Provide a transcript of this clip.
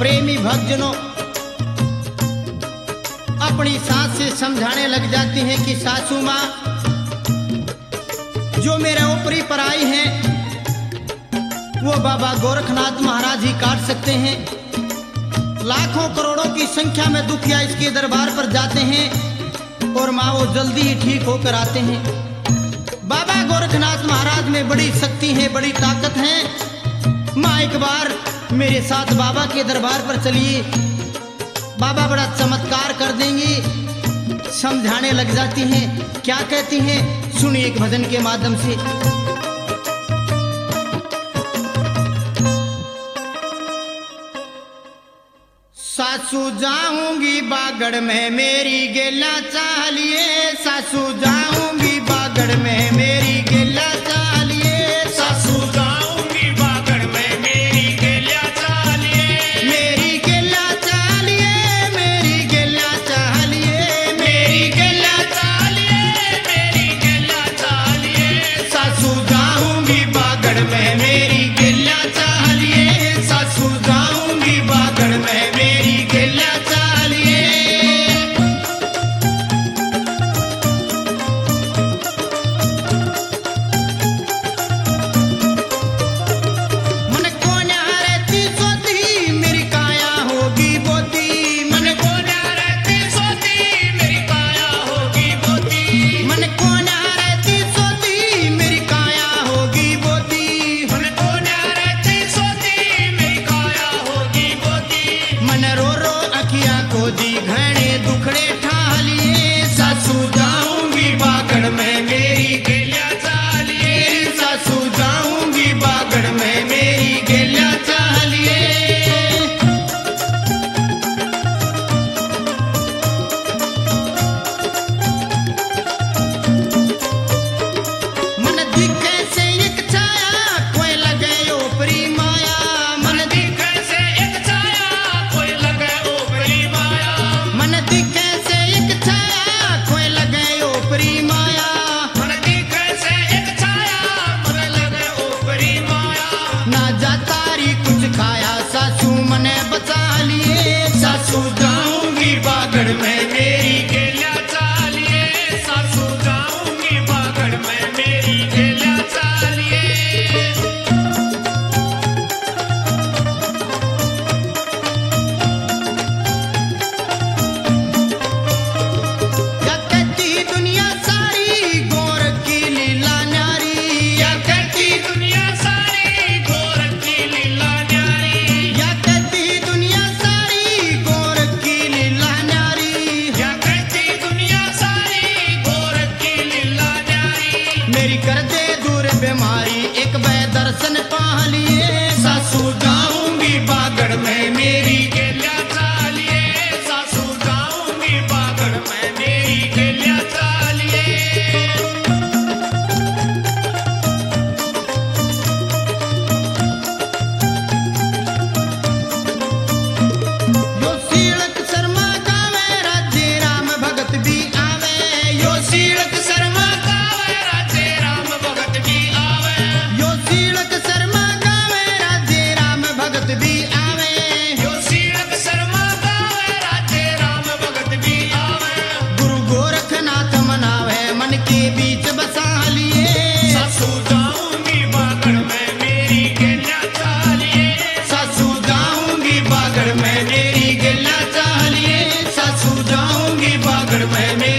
प्रेमी भक्तजनों अपनी सास से समझाने लग जाती हैं कि सासू माँ जो मेरे ऊपरी पराई हैं वो बाबा गोरखनाथ महाराज ही काट सकते हैं। लाखों करोड़ों की संख्या में दुखिया इसके दरबार पर जाते हैं और माँ वो जल्दी ही ठीक होकर आते हैं। बाबा गोरखनाथ महाराज में बड़ी शक्ति है, बड़ी ताकत है। माँ एक बार मेरे साथ बाबा के दरबार पर चलिए, बाबा बड़ा चमत्कार कर देंगे। समझाने लग जाती हैं। क्या कहती हैं सुनिए एक भजन के माध्यम से। सासू जाऊंगी बागड़ में मेरी गेला चालिए, सासू जाऊंगी बागड़ में मेरी गेला चालिए, सासू जाऊंगी बागड़ में मेरी गेला चालिए, मेरी गेला चालिए, मेरी गेला चालिए, मेरी गेला चालिए, मेरी गेला चालिए, सासू जाऊंगी बागड़ में मेरी गेला चालिए, सासू जाऊंगी बागड़ में बागड़ में